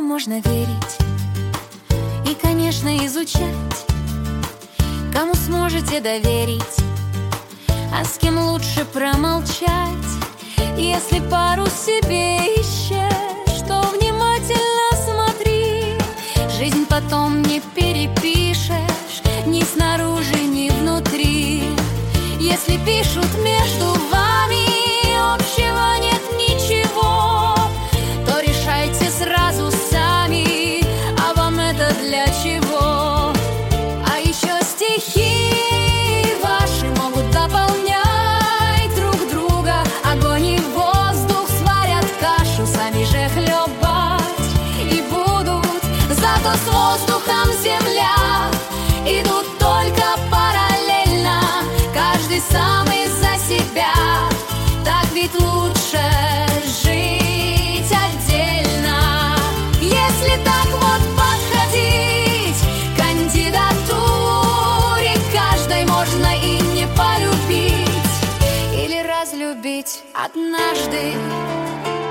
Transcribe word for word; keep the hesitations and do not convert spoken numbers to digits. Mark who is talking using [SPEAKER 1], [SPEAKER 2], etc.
[SPEAKER 1] можно верить и, конечно, изучать, кому сможете доверить, а с кем лучше промолчать. Если пару себе ищешь, то внимательно смотри. Жизнь потом не перепишешь ни снаружи, ни внутри. Если пишут между вами, общего нет ничего, то решайте сразу сами, а вам это для чего? А еще стихи ваши могут дополнять друг друга. Огонь и воздух сварят кашу, сами же хлебать и будут. Зато с воздухом земля идут только параллельно, каждый самый за себя. Так ведь лучше жить отдельно. Если так вот подходить к кандидатуре, каждой можно и не полюбить или разлюбить однажды.